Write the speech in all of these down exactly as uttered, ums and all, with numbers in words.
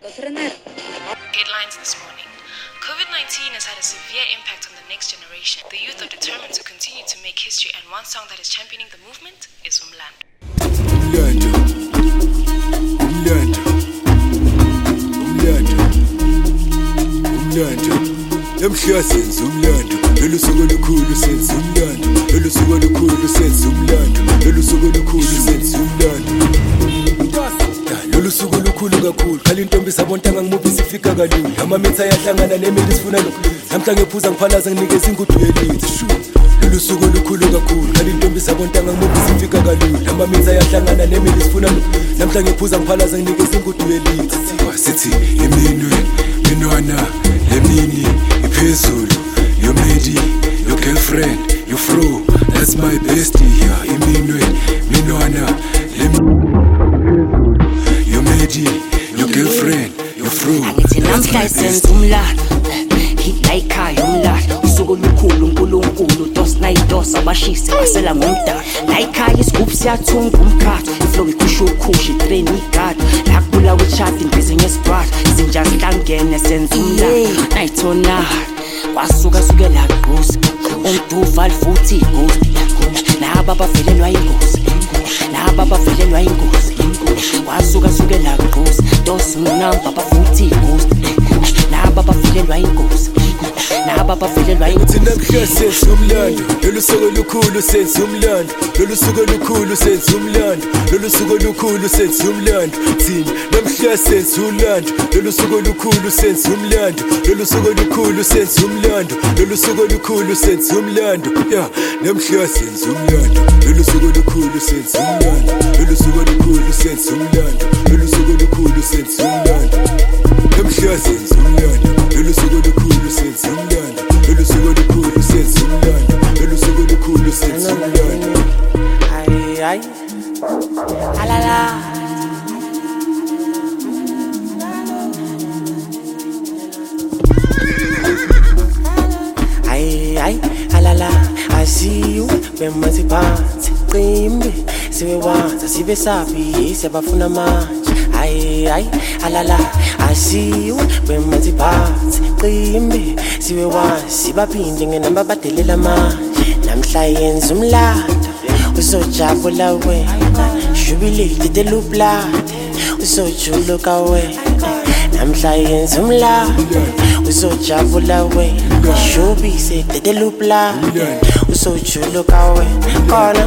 Headlines this morning. COVID nineteen has had a severe impact on the next generation. The youth are determined to continue to make history, and one song that is championing the movement is Umlando. Umlando. Umlando. Umlando. Umlando. Namhla senza umlando, lolu suku olukhulu senza umlando, lolu suku olukhulu senza umlando, lolu suku olukhulu senza umlando. Lolu suku olukhulu kakhulu, khala intombi sabontanga ngimuphi sifika kalula. Amamitha ayahlangana nemeli sifuna lokhu. Namhla ngephuza ngiphalaza nginikeza ingudu yelithi. Lolu suku olukhulu kakhulu, khala intombi sabontanga ngimuphi sifika kalula. Amamitha ayahlangana nemeli sifuna lokhu. Namhla ngephuza ngiphalaza nginikeza ingudu yelithi. Sithi iminwe, minwana, lemini iphezulu, your medi, your girlfriend, your fro, that's my bestie here. Iminwe, minwana, lemini your medi, your girlfriend, your fro, that's my bestie. Hita ikhaya umlahla usuku olukhulu uNkulunkulu dos night dos abashisi basela ngomdala la ikhaya isigubhu siyathunga umkhathi iflow ikhusha ukhushi train igada la kubula wechati ngizinye sprat izinja zihlangene senza umlahla nayithona kwasuka sukela ghost umduva futhi ghost laba bavelelwa ingozi laba bavelelwa ingozi kwasuka sukela ghost dos number bafuthi ghost laba bavelelwa ingozi laba bavelelwa ingozi. Namhla senza umlando, lolu suku olukhulu senza umlando, lolu suku olukhulu senza umlando, lolu suku olukhulu senza umlando. Thina namhla senza umlando, lolu suku olukhulu senza umlando, lolu suku olukhulu senza umlando, lolu suku olukhulu senza umlando. Yeah, namhla senza umlando, lolu suku olukhulu senza umlando, lolu suku olukhulu senza umlando, lolu suku olukhulu senza umlando. Namhla senza umlando, lolu suku olukhulu senza umlando, lolu suku olukhulu senza umlando, lolu suku olukhulu senza umlando. Ay ay, alala. Ay ay, alala. I see you when my pants qimbi sibe wanza sibe sabi siyabafuna manje. Ay ay, alala. I see you when my pants qimbi sibe wanza sibaphinde ngenamba badelela manje. Namhla yenza umlando usojabula wena jubilate the lublade usojuluka wena. Namhla yenza umlando usojabula wena jubise the lublade usojuluka wena. Kona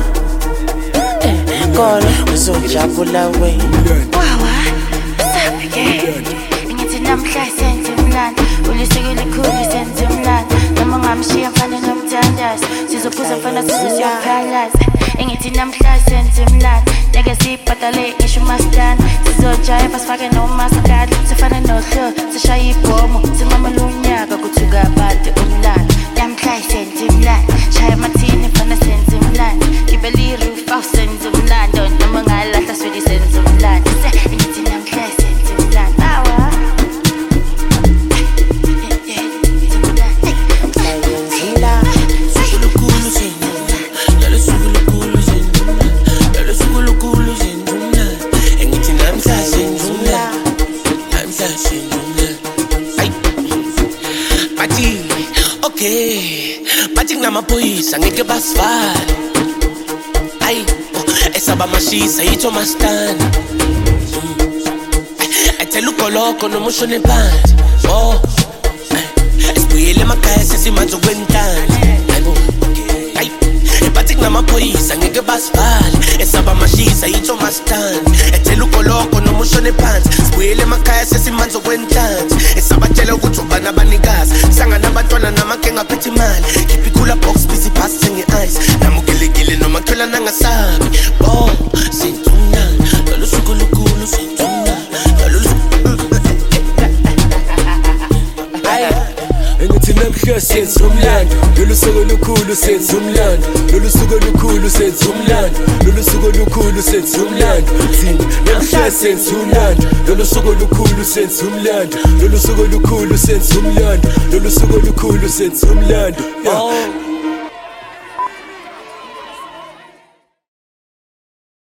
kona usojabula wena. Wawa sapike ngithi namhla senze umlando ulisuku elikhulu senze umlando noma ngamshiya mfana nomthandazo sizophuza mfana sizosiyaphalaza ngithi namhla senze umlando ngeke sibhadale ngisho mastana sizojayiva sifake nomaskadi sifana nohlo sishaya ibhomo sinqama lunyaka kuthuka abantu umlando namhla senze umlando shaya mathini mfana senze umlando gibeli roof au senze umlando noma ngalahla swedi senze umlando ngithi namhla senze umlando awa Okay, bathi ngamaphoyisa ngeke basivala. Ay, esaba mashisa yitho mastana. Athela ugoloko noma ushone phansi. Oh, esibuyele emakhaya sesimanzo kwentanda. Hayibo, ay, bathi ngamaphoyisa ngeke basivala. Esaba mashisa yitho mastana. Athela ugoloko noma ushone phansi. Sibuyele emakhaya sesimanzo kwentanda. Esabatshela ukuthi ubana abanikazi sangana abantwana namakenge aphethe imali keep ikula box busy pass senge ice namugelegele noma thola nangasabi oh sinthuna lolu suku lukhulu sinthuna lolu Ngithi namhla senza umlando, lolu suku olukhulu senza umlando, lolu suku olukhulu senza umlando, lolu suku olukhulu senza umlando. Thina namhla senza umlando, lolu suku olukhulu senza umlando, lolu suku olukhulu senza umlando, lolu suku olukhulu senza umlando.